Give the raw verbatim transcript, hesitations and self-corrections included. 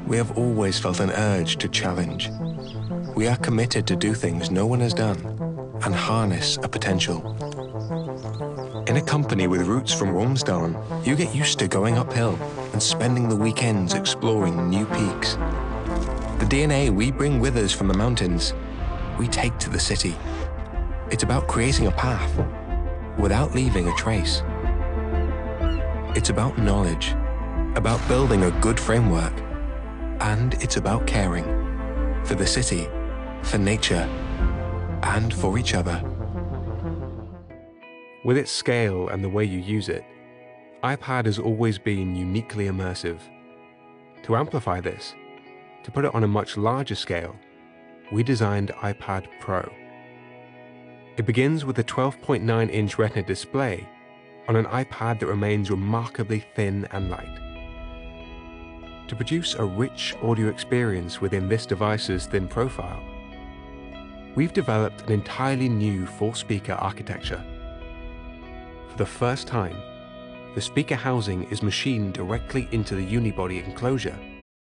We have always felt an urge to challenge. We are committed to do things no one has done and harness a potential. In a company with roots from Romsdalen, you get used to going uphill and spending the weekends exploring new peaks. The D N A we bring with us from the mountains, we take to the city. It's about creating a path without leaving a trace. It's about knowledge, about building a good framework, and it's about caring for the city, for nature, and for each other. With its scale and the way you use it, iPad has always been uniquely immersive. To amplify this, to put it on a much larger scale, we designed iPad Pro. It begins with a twelve point nine inch Retina display on an iPad that remains remarkably thin and light. To produce a rich audio experience within this device's thin profile, we've developed an entirely new four-speaker architecture. For the first time, the speaker housing is machined directly into the unibody enclosure